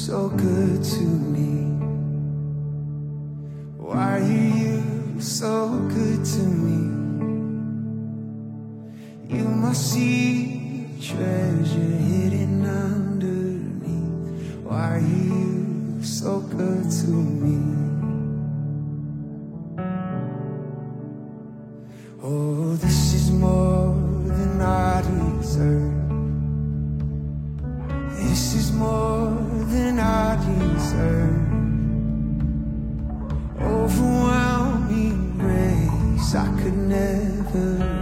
so good to me? Why are you so good to me? You must see treasure hidden underneath. Why are you so good to me? Oh, this is more than I deserve. This is more than I deserve. Overwhelming grace I could never